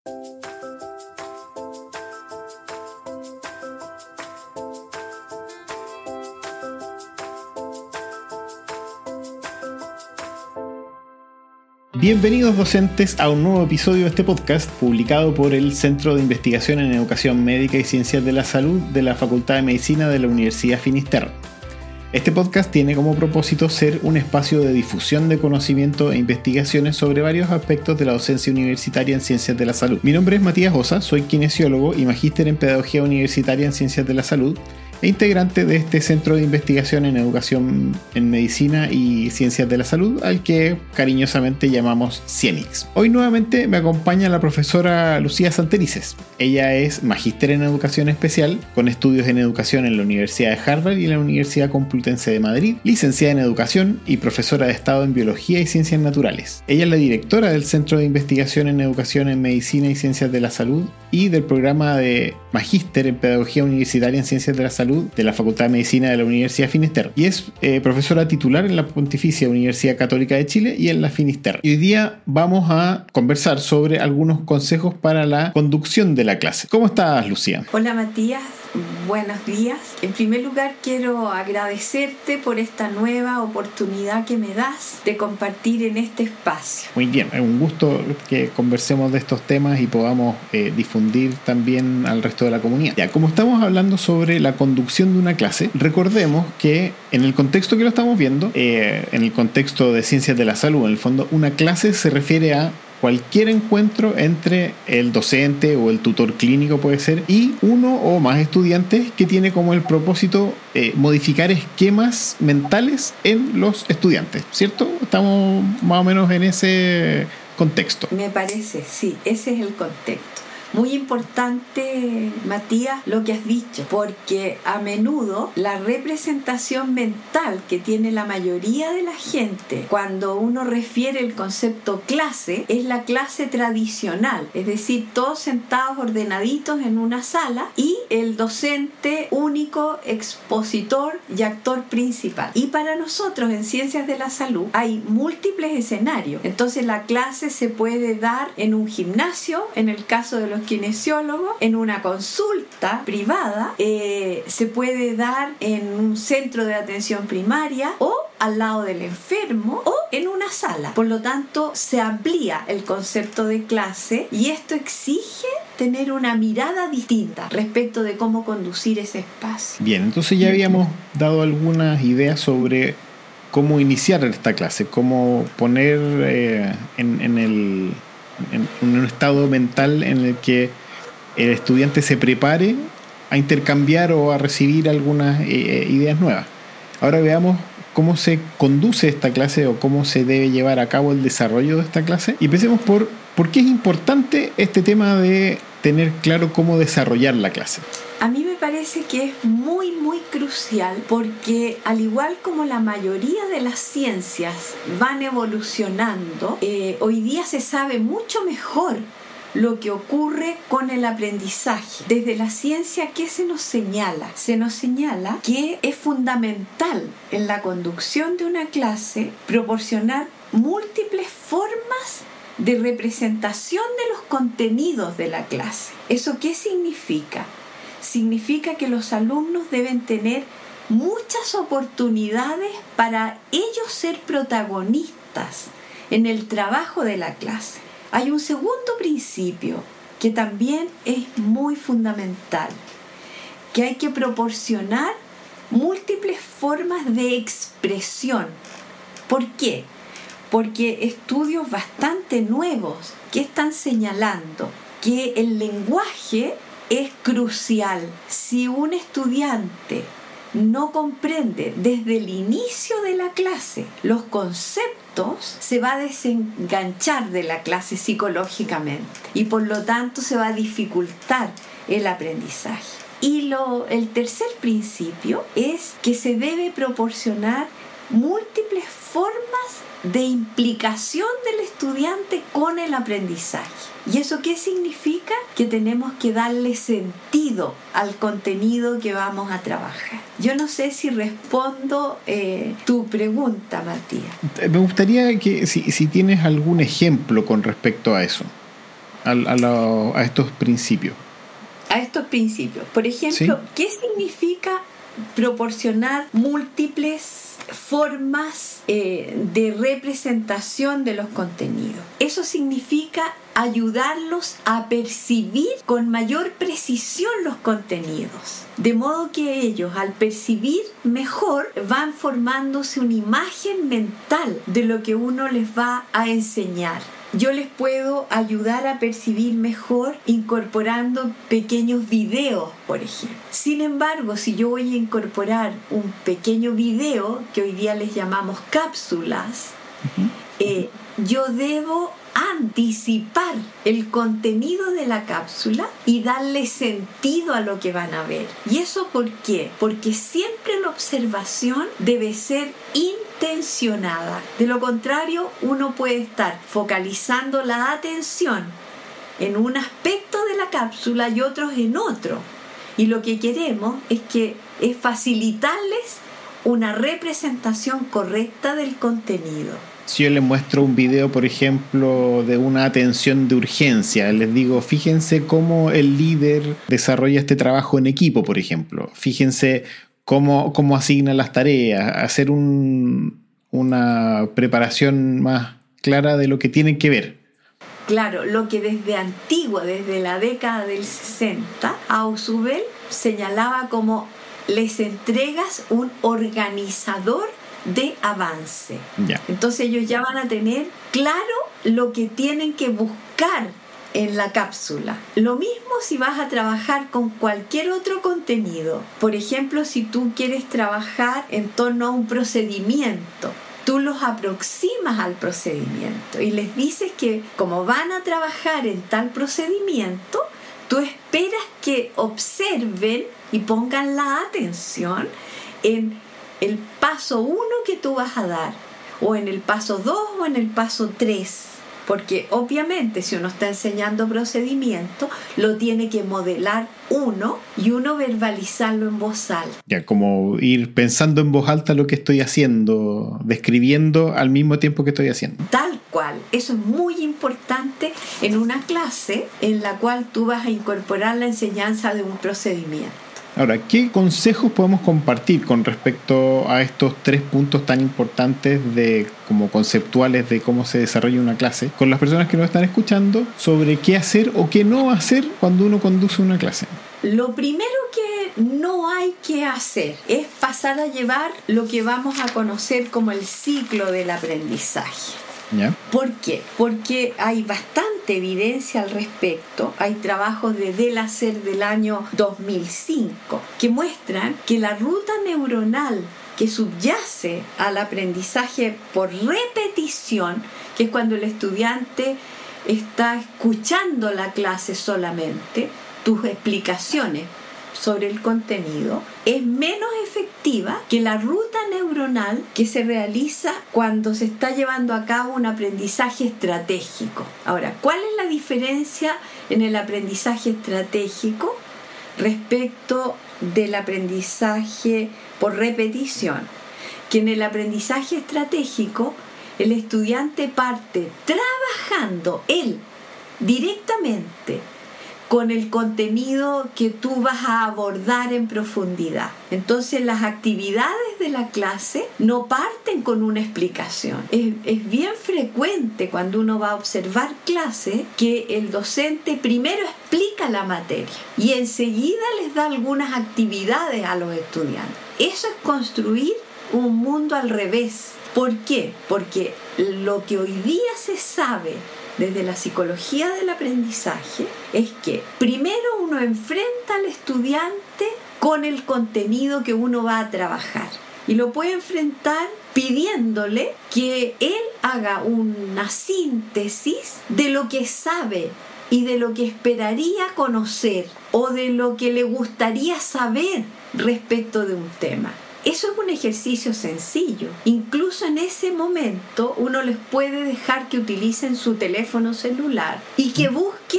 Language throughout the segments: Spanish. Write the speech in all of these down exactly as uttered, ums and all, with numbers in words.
Bienvenidos docentes a un nuevo episodio de este podcast publicado por el Centro de Investigación en Educación Médica y Ciencias de la Salud de la Facultad de Medicina de la Universidad Finisterre. Este podcast tiene como propósito ser un espacio de difusión de conocimiento e investigaciones sobre varios aspectos de la docencia universitaria en Ciencias de la Salud. Mi nombre es Matías Osa, soy kinesiólogo y magíster en Pedagogía Universitaria en Ciencias de la Salud e integrante de este Centro de Investigación en Educación en Medicina y Ciencias de la Salud, al que cariñosamente llamamos CIEMIX. Hoy nuevamente me acompaña la profesora Lucía Santelices. Ella es magíster en Educación Especial, con estudios en Educación en la Universidad de Harvard y la Universidad Complutense de Madrid, licenciada en Educación y profesora de Estado en Biología y Ciencias Naturales. Ella es la directora del Centro de Investigación en Educación en Medicina y Ciencias de la Salud y del programa de magíster en Pedagogía Universitaria en Ciencias de la Salud de la Facultad de Medicina de la Universidad Finisterre y es eh, profesora titular en la Pontificia Universidad Católica de Chile y en la Finisterre. Y hoy día vamos a conversar sobre algunos consejos para la conducción de la clase. ¿Cómo estás, Lucía? Hola, Matías. Buenos días. En primer lugar, quiero agradecerte por esta nueva oportunidad que me das de compartir en este espacio. Muy bien, es un gusto que conversemos de estos temas y podamos eh, difundir también al resto de la comunidad. Ya, como estamos hablando sobre la conducción de una clase, recordemos que en el contexto que lo estamos viendo, eh, en el contexto de Ciencias de la Salud, en el fondo, una clase se refiere a cualquier encuentro entre el docente o el tutor clínico puede ser y uno o más estudiantes que tiene como el propósito eh, modificar esquemas mentales en los estudiantes, ¿cierto? Estamos más o menos en ese contexto. Me parece, sí, ese es el contexto. Muy importante, Matías, lo que has dicho, porque a menudo la representación mental que tiene la mayoría de la gente cuando uno refiere el concepto clase es la clase tradicional, es decir, todos sentados ordenaditos en una sala y el docente único expositor y actor principal. Y para nosotros en Ciencias de la Salud hay múltiples escenarios, entonces la clase se puede dar en un gimnasio, en el caso de los kinesiólogos, en una consulta privada, eh, se puede dar en un centro de atención primaria o al lado del enfermo o en una sala. Por lo tanto, se amplía el concepto de clase y esto exige tener una mirada distinta respecto de cómo conducir ese espacio. Bien, entonces ya habíamos dado algunas ideas sobre cómo iniciar esta clase, cómo poner eh, en, en el en un estado mental en el que el estudiante se prepare a intercambiar o a recibir algunas eh, ideas nuevas. Ahora veamos cómo se conduce esta clase o cómo se debe llevar a cabo el desarrollo de esta clase. Y empecemos por por qué es importante este tema de tener claro cómo desarrollar la clase. A mí me parece que es muy, muy crucial porque al igual como la mayoría de las ciencias van evolucionando, eh, hoy día se sabe mucho mejor lo que ocurre con el aprendizaje. Desde la ciencia, ¿qué se nos señala? Se nos señala que es fundamental en la conducción de una clase proporcionar múltiples formas de representación de los contenidos de la clase. ¿Eso qué significa? Significa que los alumnos deben tener muchas oportunidades para ellos ser protagonistas en el trabajo de la clase. Hay un segundo principio que también es muy fundamental, que hay que proporcionar múltiples formas de expresión. ¿Por qué? Porque estudios bastante nuevos que están señalando que el lenguaje es crucial. Si un estudiante no comprende desde el inicio de la clase los conceptos, se va a desenganchar de la clase psicológicamente y por lo tanto se va a dificultar el aprendizaje. Y lo, el tercer principio es que se debe proporcionar múltiples formas de implicación del estudiante con el aprendizaje. ¿Y eso qué significa? Que tenemos que darle sentido al contenido que vamos a trabajar. Yo no sé si respondo eh, tu pregunta, Matías. Me gustaría que si, si tienes algún ejemplo con respecto a eso. a, a, lo, a estos principios. A estos principios. Por ejemplo, ¿sí? ¿Qué significa proporcionar múltiples formas eh, de representación de los contenidos? Eso significa ayudarlos a percibir con mayor precisión los contenidos, de modo que ellos, al percibir mejor, van formándose una imagen mental de lo que uno les va a enseñar. Yo les puedo ayudar a percibir mejor incorporando pequeños videos, por ejemplo. Sin embargo, si yo voy a incorporar un pequeño video, que hoy día les llamamos cápsulas, uh-huh. eh, yo debo anticipar el contenido de la cápsula y darle sentido a lo que van a ver. ¿Y eso por qué? Porque siempre la observación debe ser intencionada. De lo contrario, uno puede estar focalizando la atención en un aspecto de la cápsula y otros en otro. Y lo que queremos es que es facilitarles una representación correcta del contenido. Si yo les muestro un video, por ejemplo, de una atención de urgencia, les digo, fíjense cómo el líder desarrolla este trabajo en equipo, por ejemplo. Fíjense cómo, cómo asigna las tareas, hacer un, una preparación más clara de lo que tienen que ver. Claro, lo que desde antiguo, desde la década del sesenta, Ausubel señalaba como les entregas un organizador de avance. Ya. Entonces ellos ya van a tener claro lo que tienen que buscar en la cápsula. Lo mismo si vas a trabajar con cualquier otro contenido. Por ejemplo, si tú quieres trabajar en torno a un procedimiento, tú los aproximas al procedimiento y les dices que como van a trabajar en tal procedimiento, tú esperas que observen y pongan la atención en el paso uno que tú vas a dar, o en el paso dos o en el paso tres, porque obviamente si uno está enseñando procedimiento, lo tiene que modelar uno y uno verbalizarlo en voz alta. Ya, como ir pensando en voz alta lo que estoy haciendo, describiendo al mismo tiempo que estoy haciendo. Tal cual, eso es muy importante en una clase en la cual tú vas a incorporar la enseñanza de un procedimiento. Ahora, ¿qué consejos podemos compartir con respecto a estos tres puntos tan importantes de como conceptuales de cómo se desarrolla una clase con las personas que nos están escuchando sobre qué hacer o qué no hacer cuando uno conduce una clase? Lo primero que no hay que hacer es pasar a llevar lo que vamos a conocer como el ciclo del aprendizaje. ¿Ya? ¿Por qué? Porque hay bastante evidencia al respecto. Hay trabajos de Delaser del año dos mil cinco que muestran que la ruta neuronal que subyace al aprendizaje por repetición, que es cuando el estudiante está escuchando la clase solamente, tus explicaciones sobre el contenido, es menos efectiva que la ruta neuronal que se realiza cuando se está llevando a cabo un aprendizaje estratégico. Ahora, ¿cuál es la diferencia en el aprendizaje estratégico respecto del aprendizaje por repetición? Que en el aprendizaje estratégico el estudiante parte trabajando él directamente con el contenido que tú vas a abordar en profundidad. Entonces las actividades de la clase no parten con una explicación. Es, es bien frecuente cuando uno va a observar clase que el docente primero explica la materia y enseguida les da algunas actividades a los estudiantes. Eso es construir un mundo al revés. ¿Por qué? Porque lo que hoy día se sabe desde la psicología del aprendizaje es que primero uno enfrenta al estudiante con el contenido que uno va a trabajar y lo puede enfrentar pidiéndole que él haga una síntesis de lo que sabe y de lo que esperaría conocer o de lo que le gustaría saber respecto de un tema. Eso es un ejercicio sencillo. Incluso en ese momento uno les puede dejar que utilicen su teléfono celular y que busquen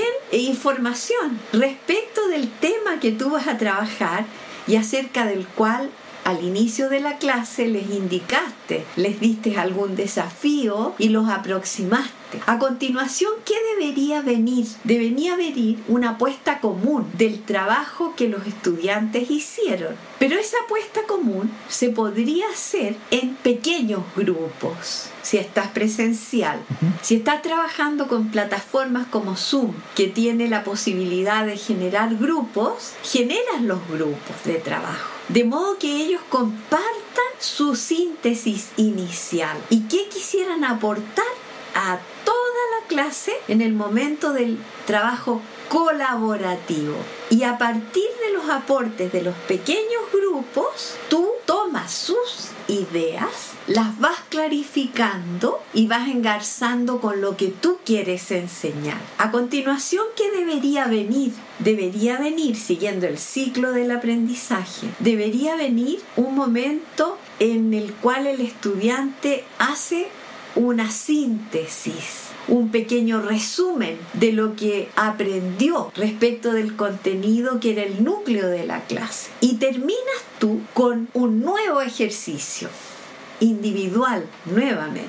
información respecto del tema que tú vas a trabajar y acerca del cual al inicio de la clase les indicaste, les diste algún desafío y los aproximaste. A continuación, ¿qué debería venir? Debería venir una apuesta común del trabajo que los estudiantes hicieron. Pero esa apuesta común se podría hacer en pequeños grupos. Si estás presencial, uh-huh. si estás trabajando con plataformas como Zoom, que tiene la posibilidad de generar grupos, generas los grupos de trabajo. De modo que ellos compartan su síntesis inicial. ¿Y qué quisieran aportar a toda la clase en el momento del trabajo colaborativo? Y a partir de los aportes de los pequeños grupos, tú tomas sus ideas, las vas clarificando y vas engarzando con lo que tú quieres enseñar. A continuación, ¿qué debería venir? Debería venir, siguiendo el ciclo del aprendizaje, debería venir un momento en el cual el estudiante hace una síntesis, un pequeño resumen de lo que aprendió respecto del contenido que era el núcleo de la clase. Y terminas tú con un nuevo ejercicio individual nuevamente.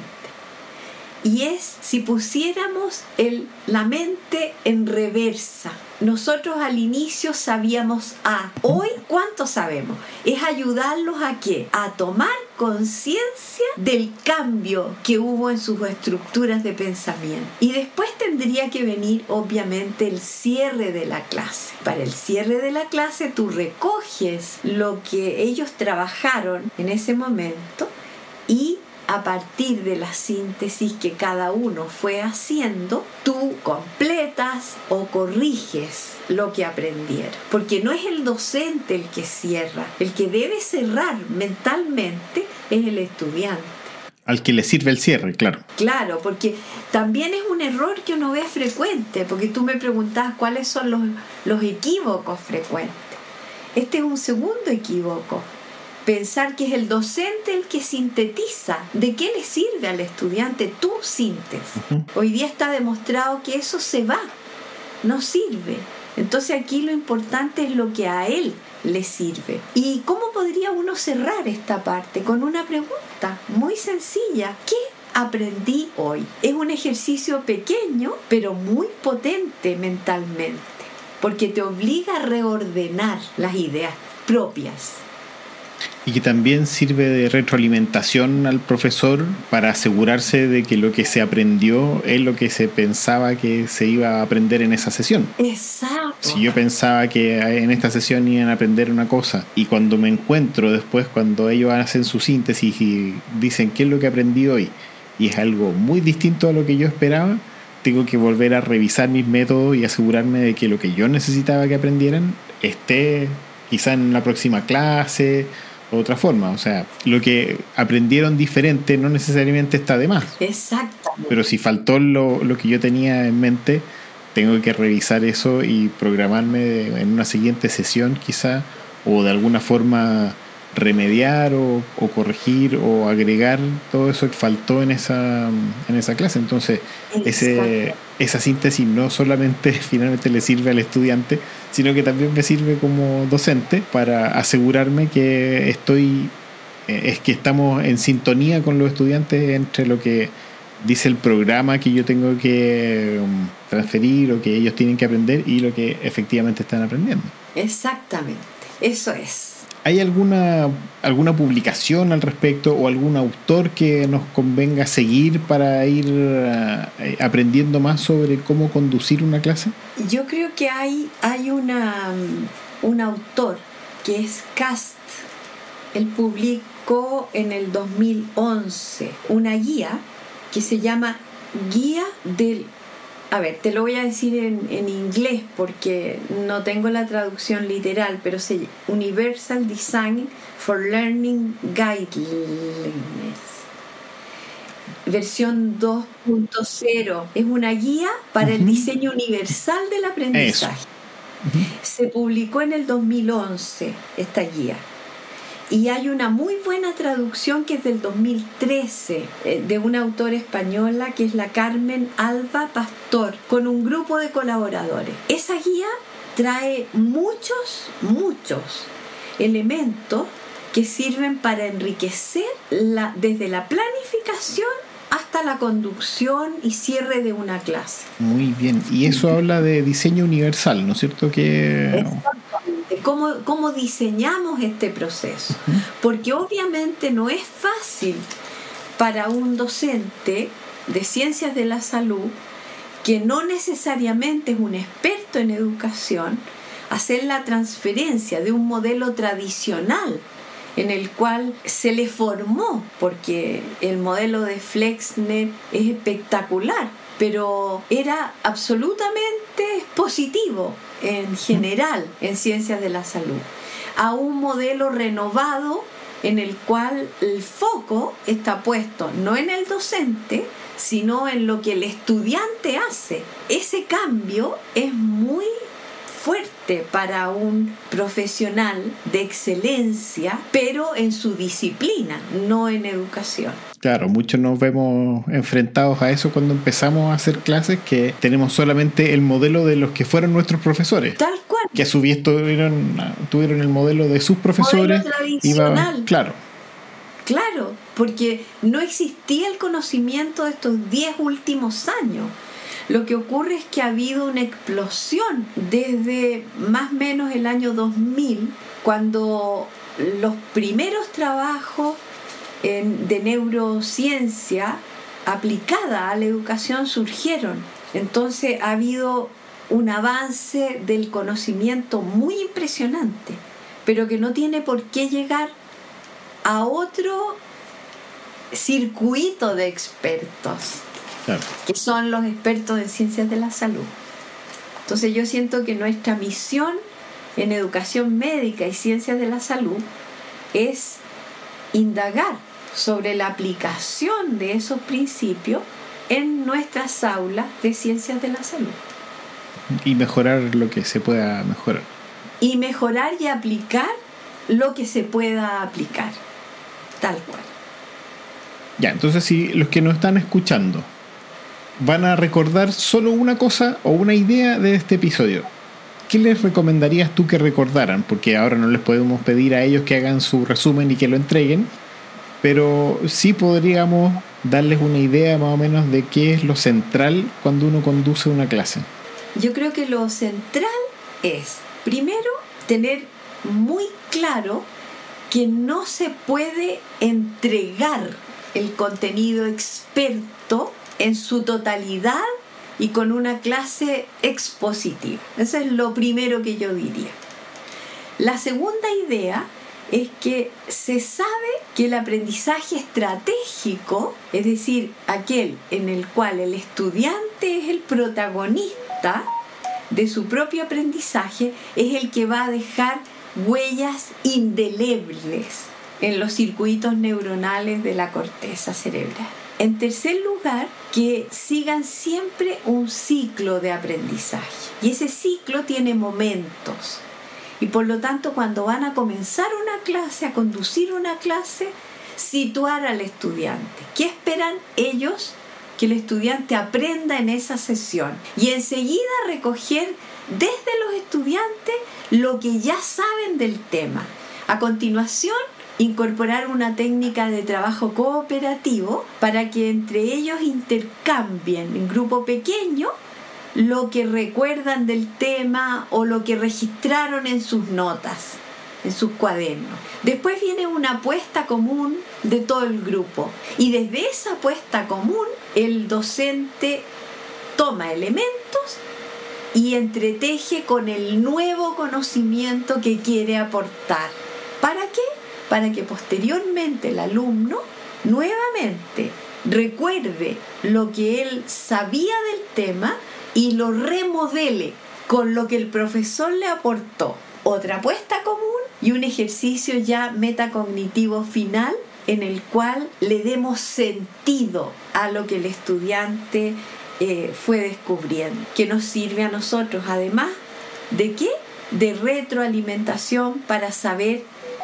Y es si pusiéramos el, la mente en reversa. Nosotros al inicio sabíamos A. Hoy, ¿cuánto sabemos? Es ayudarlos a ¿qué? A tomar conciencia del cambio que hubo en sus estructuras de pensamiento. Y después tendría que venir, obviamente, el cierre de la clase. Para el cierre de la clase, tú recoges lo que ellos trabajaron en ese momento y a partir de la síntesis que cada uno fue haciendo, tú completas o corriges lo que aprendieron. Porque no es el docente el que cierra, el que debe cerrar mentalmente es el estudiante. Al que le sirve el cierre, claro. Claro, porque también es un error que uno ve frecuente, porque tú me preguntabas cuáles son los, los equívocos frecuentes. Este es un segundo equívoco. Pensar que es el docente el que sintetiza. ¿De qué le sirve al estudiante tu síntesis? Uh-huh. Hoy día está demostrado que eso se va, no sirve. Entonces aquí lo importante es lo que a él le sirve. ¿Y cómo podría uno cerrar esta parte? Con una pregunta muy sencilla. ¿Qué aprendí hoy? Es un ejercicio pequeño, pero muy potente mentalmente, porque te obliga a reordenar las ideas propias. Y que también sirve de retroalimentación al profesor para asegurarse de que lo que se aprendió es lo que se pensaba que se iba a aprender en esa sesión. Exacto. Si yo pensaba que en esta sesión iban a aprender una cosa y cuando me encuentro después, cuando ellos hacen su síntesis y dicen qué es lo que aprendí hoy y es algo muy distinto a lo que yo esperaba, tengo que volver a revisar mis métodos y asegurarme de que lo que yo necesitaba que aprendieran esté quizá en la próxima clase o otra forma. O sea, lo que aprendieron diferente no necesariamente está de más. Exacto. Pero si faltó lo, lo que yo tenía en mente, tengo que revisar eso y programarme en una siguiente sesión quizá, o de alguna forma remediar o, o corregir o agregar todo eso que faltó en esa, en esa clase. Entonces, ese, esa síntesis no solamente finalmente le sirve al estudiante, sino que también me sirve como docente para asegurarme que estoy, eh, es que estamos en sintonía con los estudiantes entre lo que dice el programa que yo tengo que um, transferir o que ellos tienen que aprender y lo que efectivamente están aprendiendo. Exactamente, eso es. ¿Hay alguna, alguna publicación al respecto o algún autor que nos convenga seguir para ir uh, aprendiendo más sobre cómo conducir una clase? Yo creo que hay, hay una, un autor que es Cast. Él publicó en el dos mil once una guía que se llama Guía del... A ver, te lo voy a decir en, en inglés porque no tengo la traducción literal, pero se llama Universal Design for Learning Guidelines. Versión dos punto cero. Es una guía para uh-huh. el diseño universal del aprendizaje. Uh-huh. Se publicó en el dos mil once esta guía. Y hay una muy buena traducción que es del dos mil trece eh, de una autora española que es la Carmen Alba Pastor, con un grupo de colaboradores. Esa guía trae muchos, muchos elementos que sirven para enriquecer la, desde la planificación hasta la conducción y cierre de una clase. Muy bien, y eso habla de diseño universal, ¿no es cierto? Que... Exactamente, cómo, cómo diseñamos este proceso, uh-huh. Porque obviamente no es fácil para un docente de ciencias de la salud, que no necesariamente es un experto en educación, hacer la transferencia de un modelo tradicional en el cual se le formó, porque el modelo de FlexNet es espectacular, pero era absolutamente positivo en general en ciencias de la salud, a un modelo renovado en el cual el foco está puesto no en el docente, sino en lo que el estudiante hace. Ese cambio es muy fuerte para un profesional de excelencia, pero en su disciplina, no en educación. Claro, muchos nos vemos enfrentados a eso cuando empezamos a hacer clases, que tenemos solamente el modelo de los que fueron nuestros profesores. Tal cual. Que a su vez tuvieron, tuvieron el modelo de sus profesores. Modelo tradicional. Iba, claro. Claro, porque no existía el conocimiento de estos diez últimos años. Lo que ocurre es que ha habido una explosión desde más o menos el año dos mil, cuando los primeros trabajos en, de neurociencia aplicada a la educación surgieron. Entonces ha habido un avance del conocimiento muy impresionante, pero que no tiene por qué llegar a otro circuito de expertos. Claro. Que son los expertos en ciencias de la salud. Entonces yo siento que nuestra misión en educación médica y ciencias de la salud es indagar sobre la aplicación de esos principios en nuestras aulas de ciencias de la salud. Y mejorar lo que se pueda mejorar. Y mejorar y aplicar lo que se pueda aplicar. Tal cual. Ya, entonces si los que nos están escuchando van a recordar solo una cosa o una idea de este episodio, ¿qué les recomendarías tú que recordaran? Porque ahora no les podemos pedir a ellos que hagan su resumen y que lo entreguen, pero sí podríamos darles una idea más o menos de qué es lo central cuando uno conduce una clase. Yo creo que lo central es, primero, tener muy claro que no se puede entregar el contenido experto en su totalidad y con una clase expositiva. Eso es lo primero que yo diría. La segunda idea es que se sabe que el aprendizaje estratégico, es decir, aquel en el cual el estudiante es el protagonista de su propio aprendizaje, es el que va a dejar huellas indelebles en los circuitos neuronales de la corteza cerebral. En tercer lugar, que sigan siempre un ciclo de aprendizaje. Y ese ciclo tiene momentos. Y por lo tanto, cuando van a comenzar una clase, a conducir una clase, situar al estudiante. ¿Qué esperan ellos que el estudiante aprenda en esa sesión? Y enseguida recoger desde los estudiantes lo que ya saben del tema. A continuación, incorporar una técnica de trabajo cooperativo para que entre ellos intercambien en grupo pequeño lo que recuerdan del tema o lo que registraron en sus notas, en sus cuadernos. Después viene una apuesta común de todo el grupo y desde esa apuesta común el docente toma elementos y entreteje con el nuevo conocimiento que quiere aportar. ¿Para qué? Para que posteriormente el alumno nuevamente recuerde lo que él sabía del tema y lo remodele con lo que el profesor le aportó. Otra apuesta común y un ejercicio ya metacognitivo final en el cual le demos sentido a lo que el estudiante eh, fue descubriendo, que nos sirve a nosotros, además de qué, de retroalimentación para saber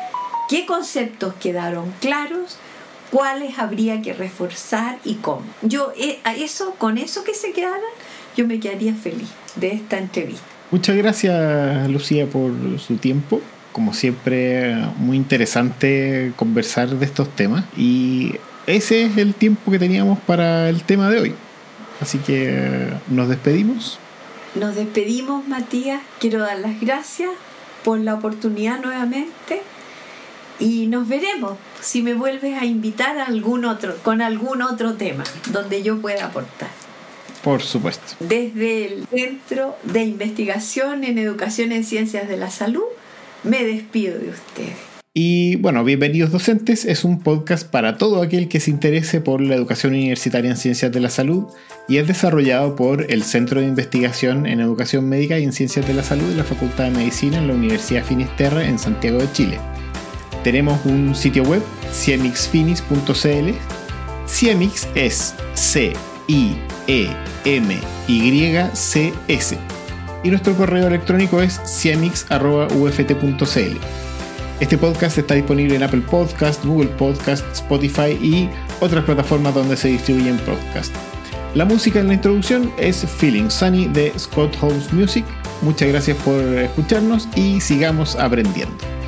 qué conceptos quedaron claros, cuáles habría que reforzar y cómo. Yo eh, a eso, con eso que se quedaran, yo me quedaría feliz de esta entrevista. Muchas gracias, Lucía, por su tiempo. como siempre, muy interesante conversar de estos temas. Y ese es el tiempo que teníamos para el tema de hoy. Así que nos despedimos. Nos despedimos, Matías. Quiero dar las gracias por la oportunidad nuevamente. Y nos veremos si me vuelves a invitar a algún otro, con algún otro tema donde yo pueda aportar. Por supuesto. Desde el Centro de Investigación en Educación en Ciencias de la Salud, me despido de ustedes. Y bueno, Bienvenidos Docentes es un podcast para todo aquel que se interese por la educación universitaria en Ciencias de la Salud y es desarrollado por el Centro de Investigación en Educación Médica y en Ciencias de la Salud de la Facultad de Medicina en la Universidad Finisterre en Santiago de Chile. Tenemos un sitio web, ciemixfinis punto c l. Ciemix es C I E M Y C S. Y nuestro correo electrónico es ciemix arroba u f t punto c l. Este podcast está disponible en Apple Podcast, Google Podcast, Spotify y otras plataformas donde se distribuyen podcasts. La música en la introducción es Feeling Sunny de Scott House Music. Muchas gracias por escucharnos y sigamos aprendiendo.